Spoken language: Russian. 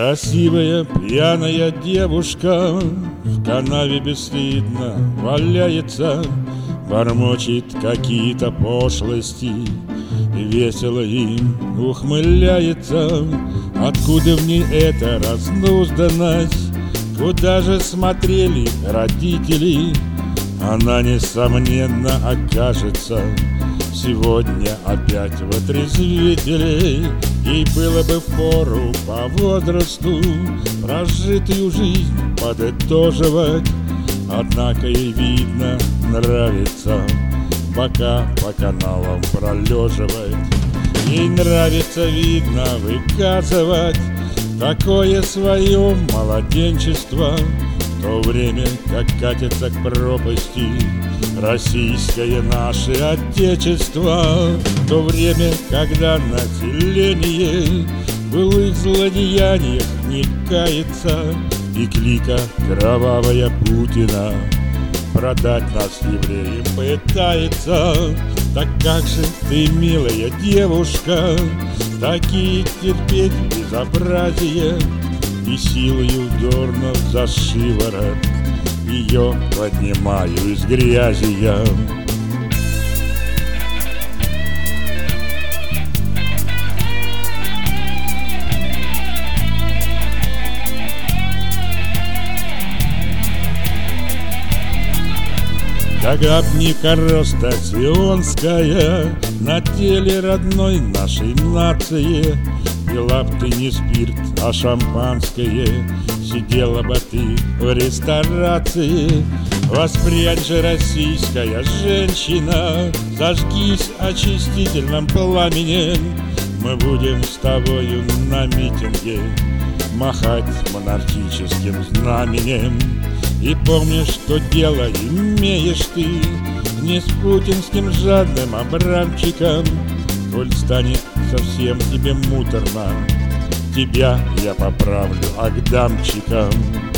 Красивая пьяная девушка в канаве бесстыдно валяется, бормочет какие-то пошлости и весело им ухмыляется. Откуда в ней эта разнузданность? Куда же смотрели родители? Она, несомненно, окажется сегодня опять в отрезвителе. Ей было бы впору по возрасту прожитую жизнь подытоживать, однако ей, видно, нравится бока по каналам пролеживать. Ей нравится, видно, выказывать такое свое младенчество, в то время как катится к пропасти российское наше отечество, в то время, когда население в былых злодеяниях не кается, и клика кровавая Путина продать нас евреям пытается. Так как же ты, милая девушка, такие терпеть безобразие, и силою дернув за шиворот ее поднимаю из грязи я. Как грабника ростационская на теле родной нашей нации, пила б ты не спирт, а шампанское, сидела бы ты в ресторации. Воспрянь же, российская женщина, зажгись очистительным пламенем, мы будем с тобою на митинге махать монархическим знаменем. И помни, что дело имеешь ты не с путинским жадным Абрамчиком. Коль станет совсем тебе муторно, тебя я поправлю Агдамчиком.